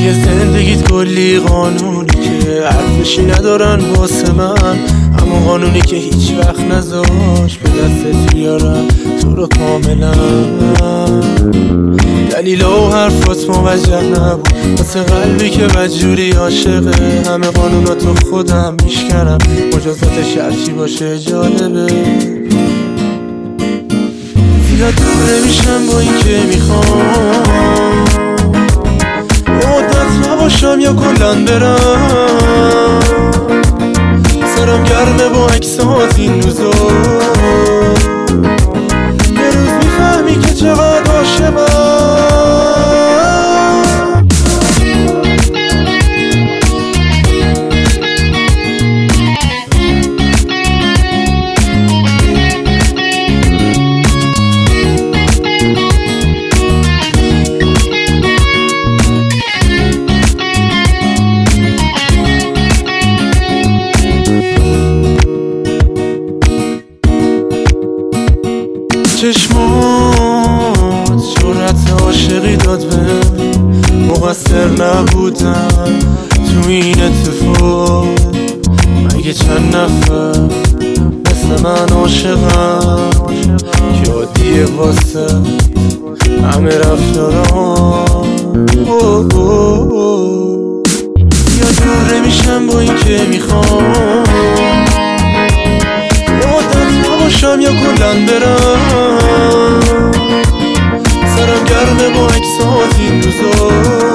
توی زندگیت کلی قانونی که حرفشی ندارن واسه من، همون قانونی که هیچ وقت نذاش به دستت بیارم تو رو کاملا. دلیل و حرفات موجه نبود واسه قلبی که بدجوری عاشقه، همه قانوناتو خودم میشکنم، مجازاتش هرچی باشه جالبه. زیاد دور نمیشم با این که میخوام مدت نباشم یا کلن برم، سرم گرمه با عکسات این روزا، یه روز میفهمی که چقدر عاشقم. چشمات جرأت عاشقی داد بهم، مقصر نبودم تو این اتفاق. مگه چند نفر مثل من عاشقم که عادیه واسه همه رفتارام. یا دور نمیشم با این که میخوام مدت نباشم یا کلن برم، سرم گرمه با عکسات این روزا،